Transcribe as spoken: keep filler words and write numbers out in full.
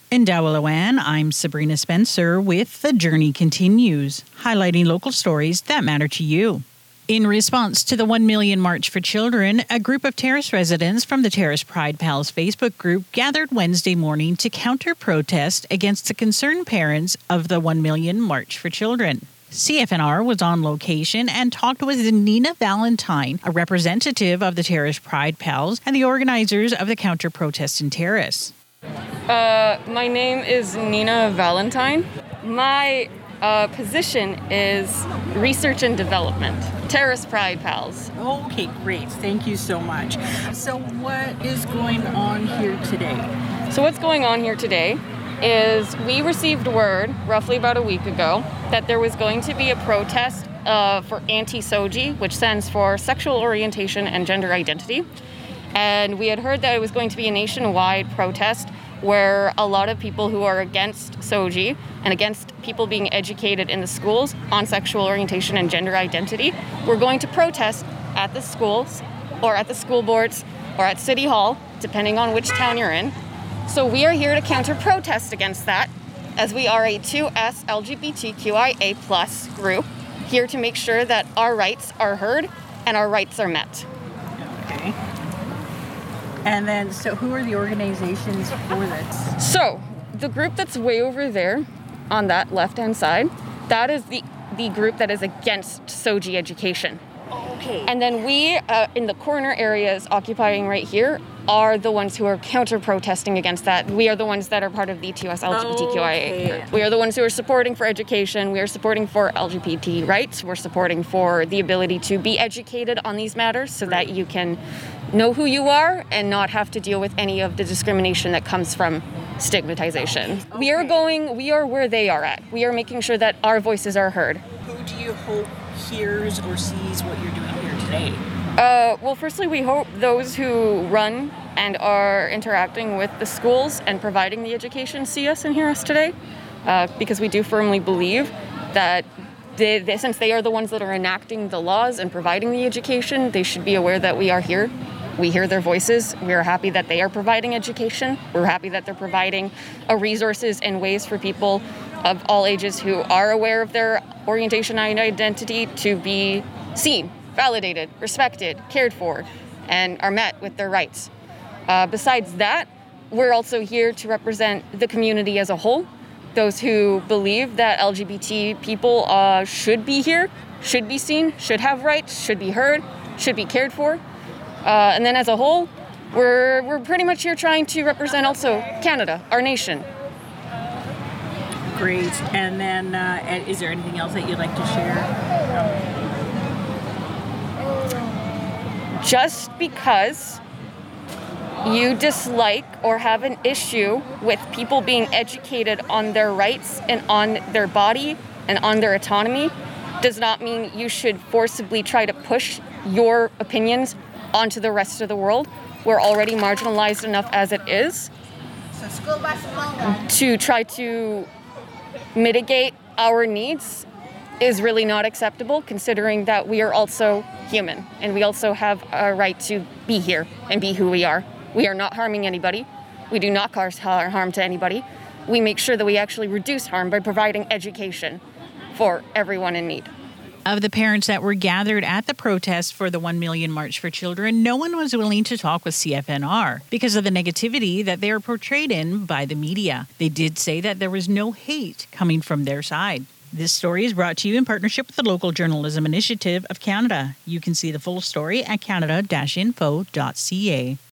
In Dawillawan, I'm Sabrina Spencer with The Journey Continues, highlighting local stories that matter to you. In response to the one million March for Children, a group of Terrace residents from the Terrace Pride Pals Facebook group gathered Wednesday morning to counter-protest against the concerned parents of the one million March for Children. C F N R was on location and talked with Nina Valentine, a representative of the Terrace Pride Pals and the organizers of the counter-protest in Terrace. Uh, my name is Nina Valentine. My uh, position is research and development. Terrace Pride Pals. Okay, great. Thank you so much. So what is going on here today? So what's going on here today is we received word roughly about a week ago that there was going to be a protest uh, for anti-S O G I, which stands for Sexual Orientation and Gender Identity. And we had heard that it was going to be a nationwide protest where a lot of people who are against S O G I and against people being educated in the schools on sexual orientation and gender identity were going to protest at the schools or at the school boards or at City Hall, depending on which town you're in. So we are here to counter-protest against that, as we are a two S L G B T Q I A plus group, here to make sure that our rights are heard and our rights are met. Okay. And then, so who are the organizations for this? So, the group that's way over there on that left-hand side, that is the, the group that is against S O G I education. Okay. And then we, uh, in the corner areas occupying right here, are the ones who are counter-protesting against that. We are the ones that are part of the two S L G B T Q I A. Okay. We are the ones who are supporting for education. We are supporting for L G B T rights. We're supporting for the ability to be educated on these matters so that you can know who you are and not have to deal with any of the discrimination that comes from stigmatization. Okay. We are going, we are where they are at. We are making sure that our voices are heard. Who do you hope hears or sees what you're doing here today? Uh, well, firstly, we hope those who run and are interacting with the schools and providing the education see us and hear us today, uh, because we do firmly believe that they, they, since they are the ones that are enacting the laws and providing the education, they should be aware that we are here. We hear their voices. We are happy that they are providing education. We're happy that they're providing uh, resources and ways for people of all ages who are aware of their orientation and identity to be seen, validated, respected, cared for, and are met with their rights. Uh, besides that, we're also here to represent the community as a whole, those who believe that L G B T people uh, should be here, should be seen, should have rights, should be heard, should be cared for. Uh, and then as a whole, we're, we're pretty much here trying to represent also Canada, our nation. Great. And then, uh, is there anything else that you'd like to share? Just because you dislike or have an issue with people being educated on their rights and on their body and on their autonomy does not mean you should forcibly try to push your opinions onto the rest of the world. We're already marginalized enough as it is to try to mitigate our needs is really not acceptable, considering that we are also human and we also have a right to be here and be who we are. We are not harming anybody. We do not cause harm to anybody. We make sure that we actually reduce harm by providing education for everyone in need. Of the parents that were gathered at the protest for the one million March for Children, no one was willing to talk with C F N R because of the negativity that they are portrayed in by the media. They did say that there was no hate coming from their side. This story is brought to you in partnership with the Local Journalism Initiative of Canada. You can see the full story at canada dash info dot c a.